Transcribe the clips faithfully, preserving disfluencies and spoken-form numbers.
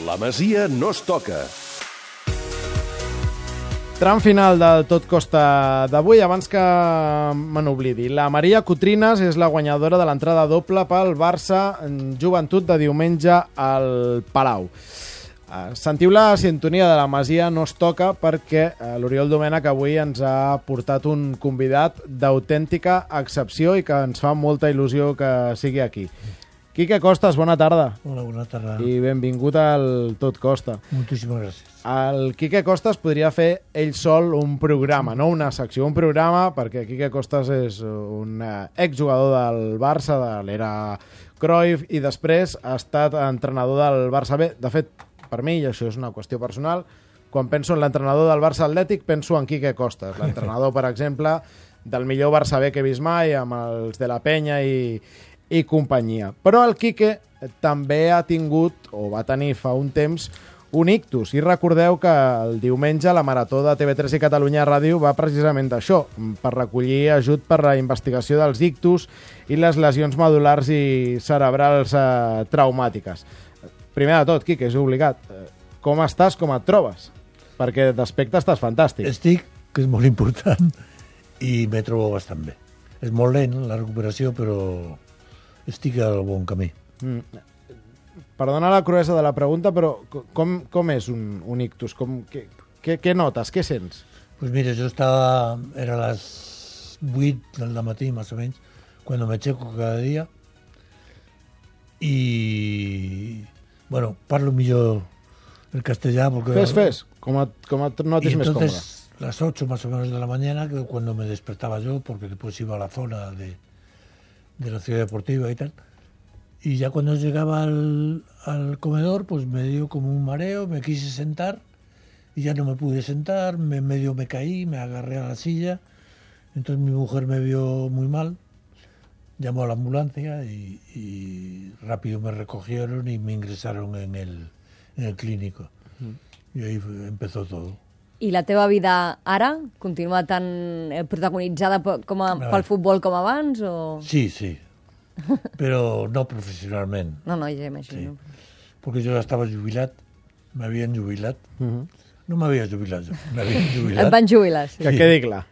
La Masia no es toca. Tram final del Tot Costa d'avui. Abans que me n'oblidi, la Maria Cotrines és la guanyadora de l'entrada doble pel Barça en Joventut de diumenge al Palau. Sentiu la sintonia de la Masia no es toca perquè l'Oriol Domènech avui ens ha portat un convidat d'autèntica excepció i que ens fa molta il·lusió que sigui aquí. Quique Costas, bona tarda. Hola, bona tarda. I benvingut al Tot Costa. Moltíssimes gràcies. El Quique Costas podria fer ell sol un programa, no una secció, un programa, perquè Quique Costas és un exjugador del Barça, de l'era Cruyff, i després ha estat entrenador del Barça B. De fet, per mi, i això és una qüestió personal, quan penso en l'entrenador del Barça Atlètic, penso en Quique Costas, l'entrenador, per exemple, del millor Barça B que he vist mai, amb els de la Penya i, i companyia. Però el Quique també ha tingut, o va tenir fa un temps, un ictus. I recordeu que el diumenge la Marató de T V tres i Catalunya Ràdio va precisament d'això, per recollir ajut per la investigació dels ictus i les lesions medul·lars i cerebrals eh, traumàtiques. Primer de tot, Quique, és obligat. Com estàs, com et trobes? Perquè d'aspecte estàs fantàstic. Estic, que és molt important, i me trobo bastant bé. És molt lent la recuperació, però estic al bon camí. Mm. Perdona la cruesa de la pregunta, però com, com és un, un ictus? Com, què, què, què notes? Què sents? Pues mira, yo estaba, era a las vuit del matí, más o menos, cuando me checo cada día. Y, bueno, parlo millor el castellà. Porque, fes, fes, com et, com et notis més còmode. Entonces, las ocho más o menos de la mañana, que cuando me despertaba yo, porque después iba a la zona de, de la ciudad deportiva y tal. Y ya cuando llegaba al, al comedor, pues me dio como un mareo, me quise sentar y ya no me pude sentar, me, medio me caí, me agarré a la silla. Entonces mi mujer me vio muy mal, llamó a la ambulancia y, y rápido me recogieron y me ingresaron en el, en el clínico. Mm. Y ahí empezó todo. I la teva vida ara continua tan protagonitzada com a, pel futbol com abans? O... Sí, sí. Pero no profesionalmente. No, no, ja imagino. Sí. Porque yo ya estaba jubilat, me habían jubilat. Uh-huh. No me había jubilat yo, me habían jubilat. Et van jubilar, sí. Que quedi clar.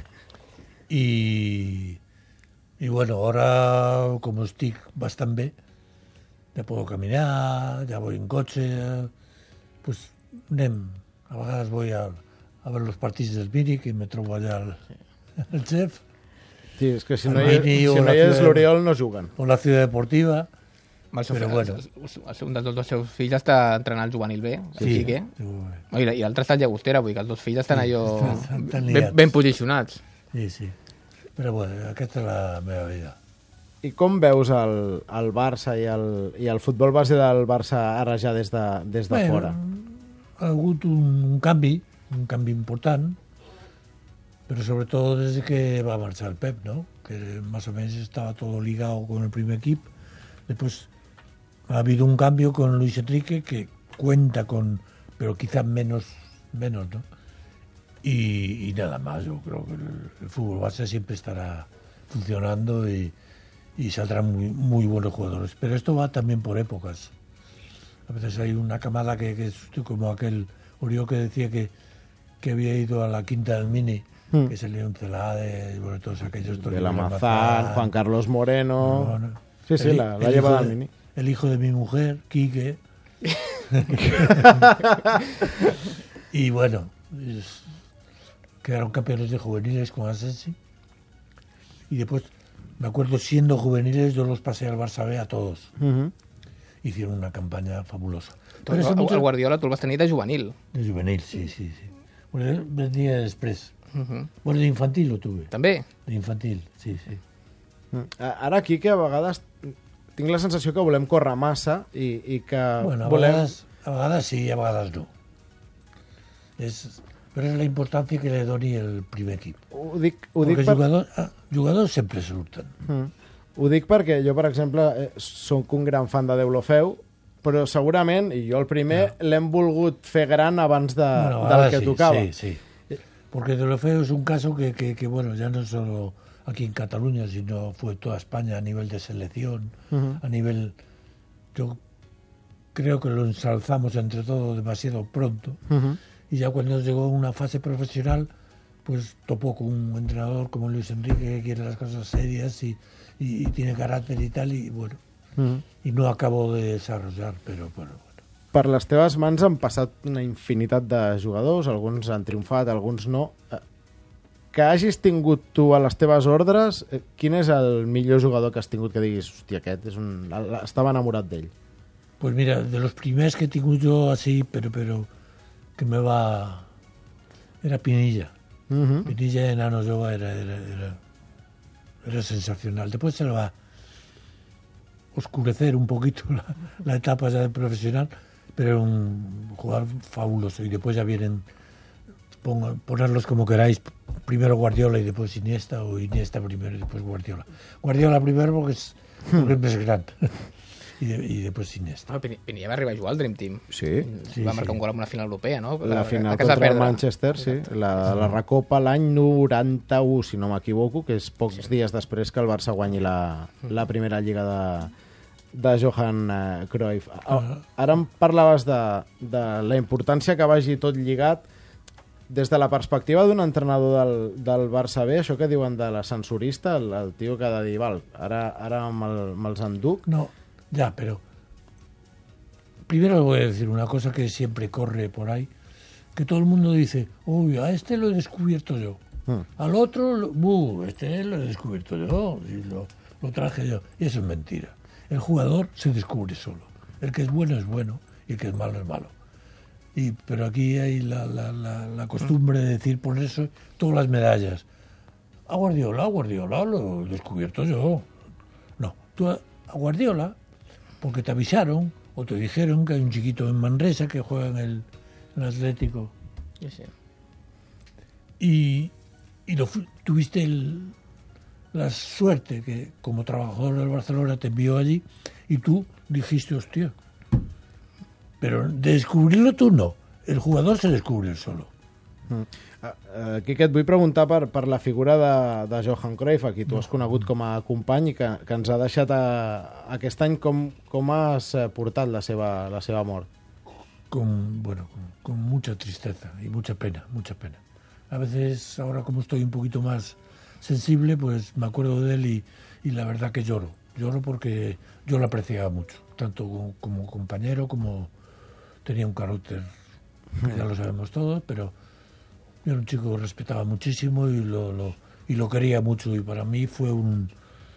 Y, y bueno, ahora como estoy bastante bé, ya puedo caminar, ya voy en coche, pues anem. A vegades voy a, a ver los partidos del Mini, que me trobo allà el, el chef. Sí, és que si no hi, si no hi és l'Oriol no juguen. O la ciutat deportiva. El seu, però bueno. Un dels dos seus fills està entrenant el juvenil B, sí, sí que. Sí, I l'altre està en Llagostera, vull dir que els dos fills estan sí, allò estan, estan ben, ben posicionats. Sí, sí. Però bueno, aquesta és la meva vida. I com veus el, el Barça i el, i el futbol base del Barça ara ja des de, des de bueno, fora? Ha hagut un, un canvi, un canvi important, pero sobre todo desde que va a marchar el Pep, ¿no? Que más o menos estaba todo ligado con el primer equipo. Después ha habido un cambio con Luis Enrique que cuenta con, pero quizás menos, menos, ¿no? Y, y nada más, yo creo que el, el fútbol base siempre estará funcionando y, y saldrán muy, muy buenos jugadores. Pero esto va también por épocas. A veces hay una camada que, que es como aquel Oriol que decía que, que había ido a la quinta del Mini, mm. que se León Celade, bueno, todos aquellos... De la Mazán, Juan Carlos Moreno... No, no. Sí, sí, el, la, la ha llevado al Mini. El hijo de mi mujer, Quique. Y bueno, es, quedaron campeones de juveniles con Asensi. Y después, me acuerdo, siendo juveniles, yo los pasé al Barça B a todos. Uh-huh. Hicieron una campaña fabulosa. Però el, mucho... el Guardiola tu el vas tenir de juvenil. De juvenil, sí, sí, sí. Bueno, venía després. Uh-huh. Bueno, d'infantil lo tuve. També? D'infantil, sí, sí. Ara aquí que a vegades tinc la sensació que volem córrer massa i, i que bueno, a volem... Vegades, a vegades sí, a vegades no. És, però és la importància que li doni el primer equip. Ho dic, ho dic perquè per... jugadors, ah, jugadors sempre surten. Mm. Ho dic perquè jo, per exemple, eh, soc un gran fan de Deulofeu, però segurament, i jo el primer, no. l'hem volgut fer gran abans de, bueno, del que sí, tocava. Sí, sí. Porque Deulofeu es un caso que, que, que, bueno, ya no solo aquí en Cataluña, sino fue toda España a nivel de selección, uh-huh. a nivel... Yo creo que lo ensalzamos entre todos demasiado pronto. Uh-huh. Y ya cuando llegó a una fase profesional, pues topó con un entrenador como Luis Enrique, que quiere las cosas serias y, y, y tiene carácter y tal, y bueno, uh-huh. y no acabo de desarrollar, però bueno. Per les teves mans han passat una infinitat de jugadors, alguns han triomfat, alguns no. Que hagis tingut tu a les teves ordres, quin és el millor jugador que has tingut que diguis, hòstia, aquest és un... estava enamorat d'ell? Pues mira, de los primers que he tingut jo así, pero, pero que me va... era Pinilla. Uh-huh. Pinilla de Nano Yoga era, era, era, era sensacional. Después se le va a oscurecer un poquito la, la etapa ya de profesional, pero era un jugador fabuloso. Y después ya vienen, ponga, ponerlos como queráis, primero Guardiola y después Iniesta, o Iniesta primero y después Guardiola. Guardiola primero porque es, porque es més gran. I, de, i després Iniesta. No, Pinilla va arribar a jugar al Dream Team. Sí. sí va marcar sí. un gol en una final europea, no? La final contra el Manchester, sí. La, la recopa l'any noranta-u, si no m'equivoco, que és pocs sí. dies després que el Barça guanyi la, la primera lliga de, de Johan Cruyff. Ara em parlaves de, de la importància que vagi tot lligat. Des de la perspectiva d'un entrenador del, del Barça B, això que diuen de l'ascensorista, el, el tio que ha de dir, val, ara, ara me'l, me'ls enduc... No. Ya, pero primero le voy a decir una cosa que siempre corre por ahí, que todo el mundo dice, uy, a este lo he descubierto yo, hmm. al otro, lo, uh, este lo he descubierto yo, y lo, lo traje yo. Y eso es mentira. El jugador se descubre solo. El que es bueno es bueno y el que es malo es malo. Y, pero aquí hay la, la, la, la costumbre de decir por eso todas las medallas. A Guardiola, a Guardiola lo he descubierto yo. No, tú a, a Guardiola... porque te avisaron o te dijeron que hay un chiquito en Manresa que juega en el, en el Atlético. Sí, sí. Y, y lo, tuviste el, la suerte que como trabajador del Barcelona te envió allí y tú dijiste, hostia. Pero de descubrirlo tú no. El jugador se descubre él solo. Mm. Aquí que et vull preguntar per, per la figura de, de Johan Cruyff, a qui tu has conegut com a company i que, que ens ha deixat a, aquest any. Com, com has portat la seva, la seva mort? Con, bueno, con, con mucha tristeza y mucha pena, mucha pena. A veces, ahora como estoy un poquito más sensible, pues me acuerdo de él y, y la verdad que lloro. Lloro porque yo lo apreciaba mucho, tanto como, como compañero como tenía un carácter, que ya lo sabemos todos, pero... yo era un chico que respetaba muchísimo y lo, lo, y lo quería mucho, y para mí fue un,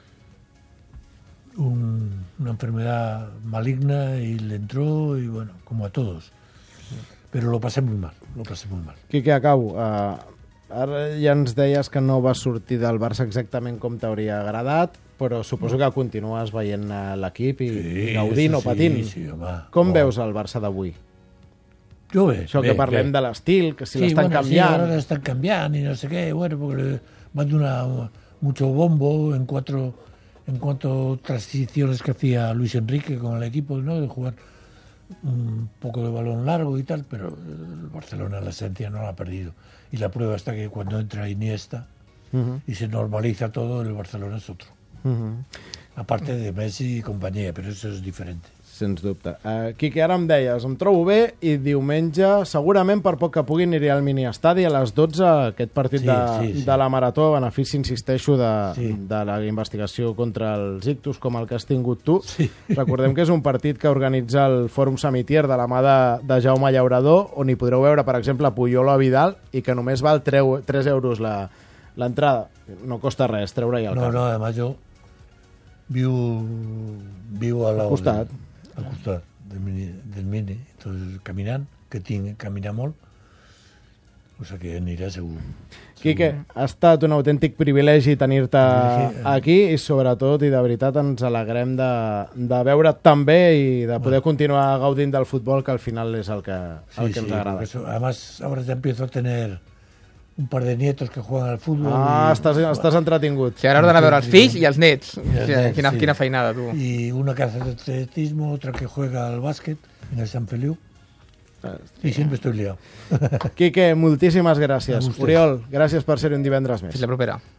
un, una enfermedad maligna y le entró, y bueno, como a todos. Pero lo pasé muy mal, lo pasé muy mal. Quique, acabo. Uh, ara ja ens deies que no vas sortir del Barça exactament com t'hauria agradat, però suposo que continues veient l'equip i sí, gaudint o patint. Sí, sí, home. Com oh. veus el Barça d'avui? Jo bé, Això bé, que parlem bé. de l'estil, que si sí, l'estan bueno, canviant... Sí, ahora l'estan canviant y no sé qué, bueno, porque van de una, mucho bombo en cuatro, en cuanto transiciones que hacía Luis Enrique con el equipo, ¿no? De jugar un poco de balón largo y tal, pero el Barcelona la esencia no la ha perdido. Y la prueba está que cuando entra Iniesta uh-huh. y se normaliza todo, el Barcelona es otro. Uh-huh. Aparte de Messi y compañía, pero eso es diferente. Sens dubte. Uh, Quique, ara em deies, em trobo bé i diumenge, segurament per poc que pugui, aniré al mini-estadi a les dotze, aquest partit sí, de, sí, sí. de la Marató, a benefici, insisteixo, de, sí. de la investigació contra els ictus, com el que has tingut tu. Sí. Recordem que és un partit que organitza el Fòrum Samitier de la mà de, de Jaume Llaurador, on hi podreu veure, per exemple, Puyol o Vidal, i que només val tres euros l'entrada. No costa res treure-hi el no, camp. No, además yo vivo, vivo al lado costat. De, al costat del mini, del mini, entonces caminant, que tinc caminar molt, o sigui que anirà segur. Quique, ha estat un autèntic privilegi tenir-te aquí i sobretot, i de veritat, ens alegrem de, de veure't tan bé i de poder bueno. continuar gaudint del futbol, que al final és el que, el sí, que ens sí, agrada. Eso, además, ahora ya empiezo a tener un par de nietos que juegan al fútbol. Ah, y, estàs, estàs entretingut. Sí, ara has d'anar a veure els fills i els nets. I els o sigui, nets, quina, sí. quina feinada, tu. Y una que hace atletismo, otra que juega al básquet en el Sant Feliu. Y siempre estoy liado. Quique, moltíssimes gràcies. Oriol, gràcies per ser un divendres més. Fins la propera.